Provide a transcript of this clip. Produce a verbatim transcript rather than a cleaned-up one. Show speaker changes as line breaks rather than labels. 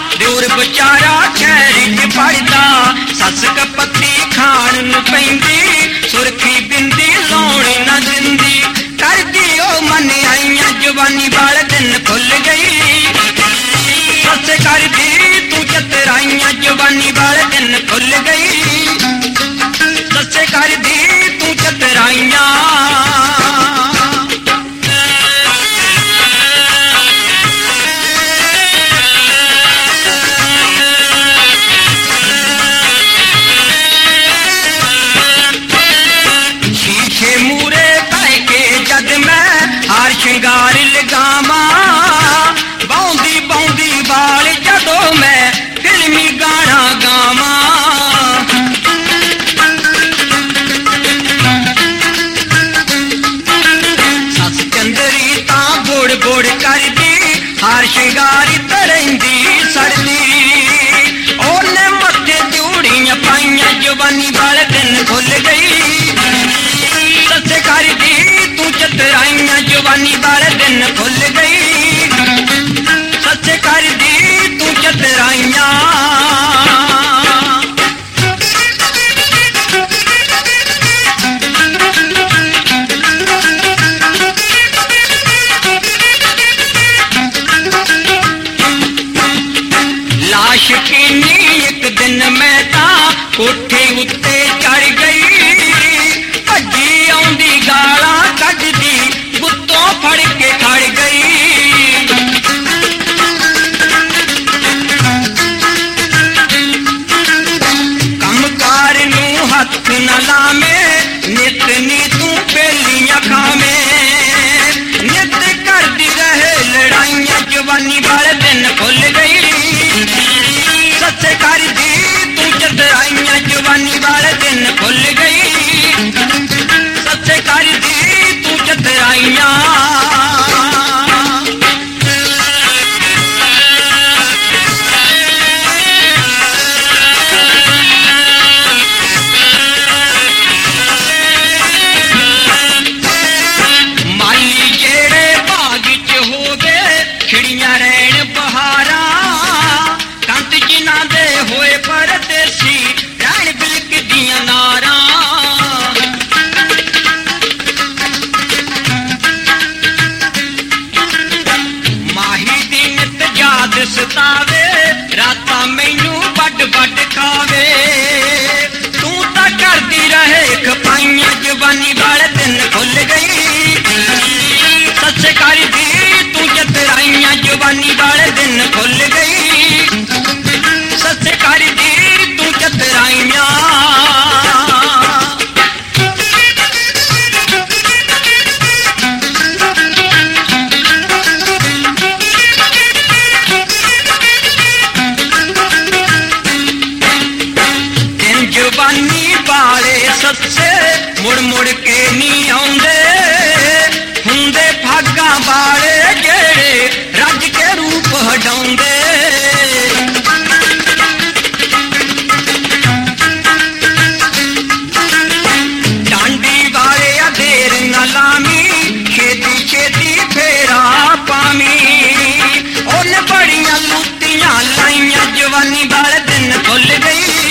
दिउर बेचारा शहर च पढ़दा सस कपत्ती खाण नूं पैंदी सुरखी बिंदी लाउण ना दिंदी करदी ओ मन आईयां जवानी वाले दिन खुल गई सस करदी तू चतराइयां जवानी वाले दिन खुल गई सस करदी तू चतराइयां श्रृंगार लगावा बौंदी बौंदी बाल जदों मैं फिल्मी गाना गावा सस चंदरी तां बोड़ बोड़ करदी हार श्रृंगार तरंदी सड़दी ओने मत्थे चूड़ियां पाइयां जवानी वाले दिन खुल गई सस करदी तू चतराइयां जवानी वाले दिन खुल गई सच करदी तू चतराइयां लाश कीनी एक दिन मैं तां कोठे उत्ते चढ़ गई भजी आउंदी गालां कढदी गुत्तों फड़ के खड़ गई कमकार नूं हथ न लावे नित नी तू बेलियां खावे नित करदी रहे लड़ाइयां जवानी वाले दिन खुल गई सच करदी तू चतराइयां जवानी वाले दिन खुल गई सच करदी तू चतराइयां माली जेड़े बाग च होवे खिड़ियां रहन बहारा कंत जिन्हां दे होए परदेसी रहन बिलकदियां नारां सतावे राता मैनू बड बड खावे तू तां करदी रहे खपाइयां जवानी वाले दिन खुल गई सच करदी तू चतराइयां जवानी वाले दिन खुल गई सच करदी तू चतराइयां सच्चे मुड़ मुड़ के नहीं आउंदे हुंदे भागा वाले जेड़े रज के रूप हटाउंदे डांडी वाले देर न लामी छेती छेती फेरा पामी ओने बड़ियां लुत्तियां लाइयां जवानी वाले दिन खुल गई